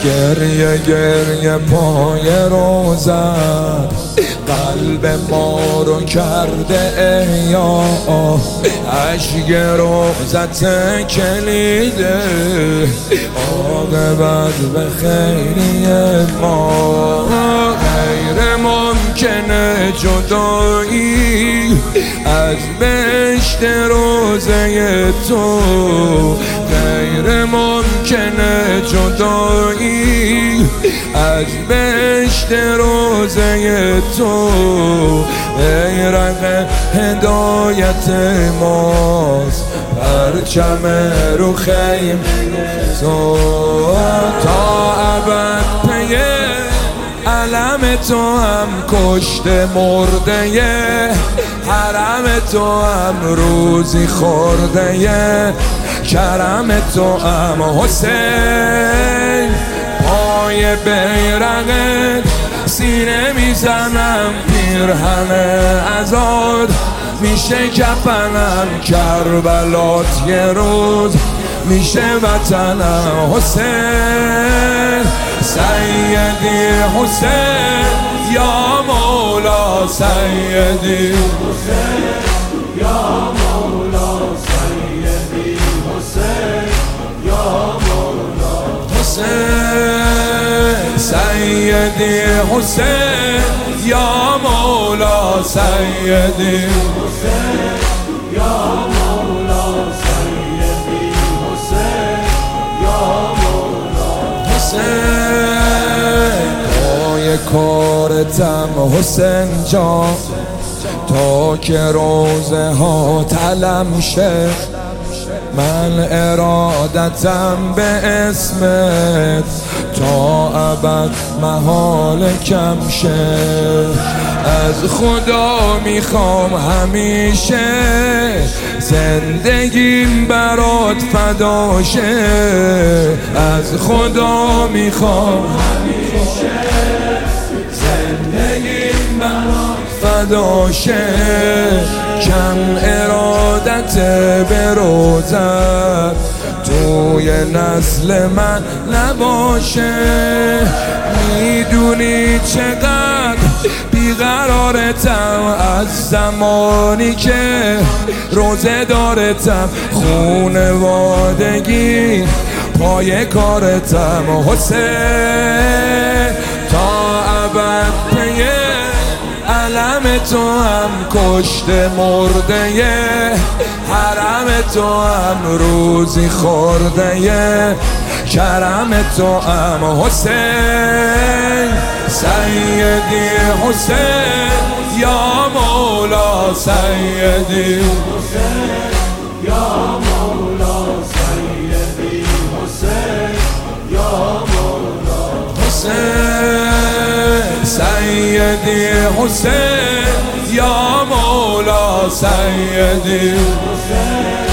گریه گریه پای روزت قلب ما رو کرده احیا، اشک روزت کلیده عاقبت به خیری ما. غیر ممکنه جدایی از بهشت روزه تو، غیر ممکنه جدایی از بهشت روزه تو. بیرق هدایت ماست پرچم رو خیم تو، تا ابد پی علم تو هم کشته مرده، حرم تو هم روزی خورده، کرم تو هم حسین. پای بیرقت سینه میزنم پیرهن ازاد میشه کفنم، کربلات یه روز میشه وطنم. حسین سیدی حسین یا مولا سیدی حسین یا مولا سیدی حسین یا مولا حسین سیدی حسین یا مولا سیدی حسین یا مولا سیدی حسین یا مولا حسین. پای کارتم حسین جان تا که روزه ها تلم شه، من ارادتم به اسمت تا ابد محال کم شه. از خدا میخوام همیشه زندگیم برات فدا شه، از خدا میخوام همیشه زندگیم برات فدا شه. کم ارادت به روزت توی نسل من نباشه. میدونی چقدر بیقرارتم از زمانی که روزه دارتم، خونوادگی پای کارتم. حسین تا ابد پی علم تو هم کشته مرده، حرم تو هم روزی خورده، کرم تو هم. حسین سیدی حسین یا مولا سیدی حسین یا مولا سیدی حسین یا مولا حسین سیدی حسین یا مولا سیدی حسین